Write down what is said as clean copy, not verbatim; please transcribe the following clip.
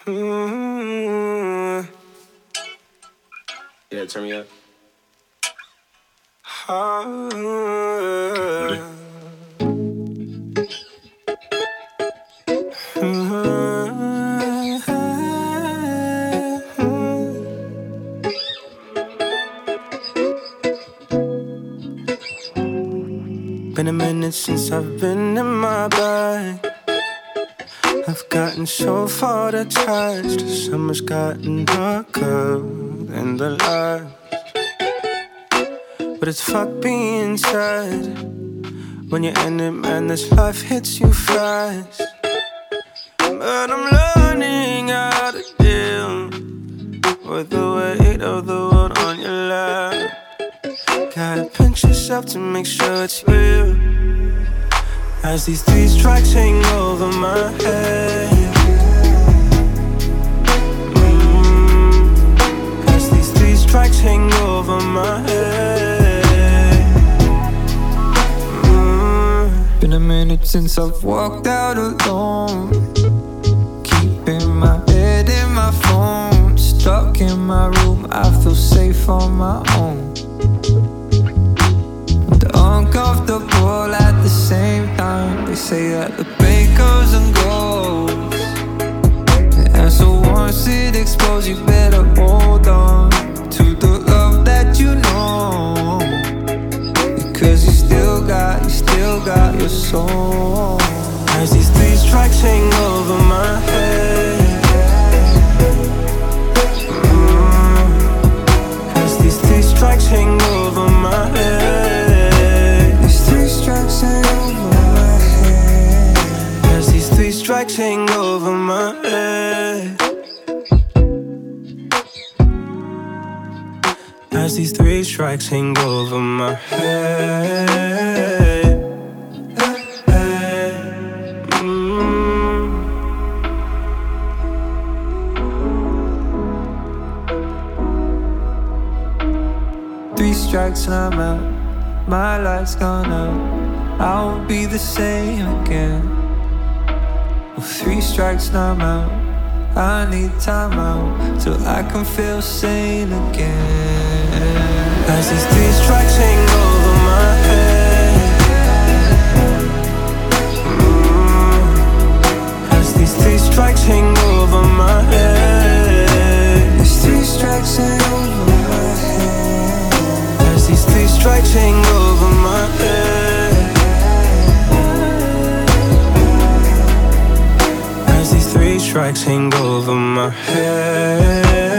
Mm. Yeah, turn me up. Been a minute since I've been in my bag. I've gotten so far detached. The summer's gotten darker than the light. But it's fuck being sad. When you're in it, man, this life hits you fast. But I'm learning how to deal with the weight of the world on your lap. Gotta pinch yourself to make sure it's real. As these 3 strikes hang over my head. As these 3 strikes hang over my head. Been a minute since I've walked out alone. Keeping my head in my phone. Stuck in my room, I feel safe on my own. Uncomfortable at the same time. They say that the pain comes and goes, and so once it explodes, you better hold on to the love that you know, because you still got your soul. As these 3 strikes hang over my head. As these 3 strikes hang over my head. Strikes hang over my head. As these 3 strikes hang over my head. Three strikes and I'm out. My light's gone out. I won't be the same again. 3 strikes and I'm out. I need time out till I can feel sane again. As these 3 strikes hang over my head. As these 3 strikes hang over my head. These 3 strikes hang over my head. As these 3 strikes hang over my head. Strikes hang over my head.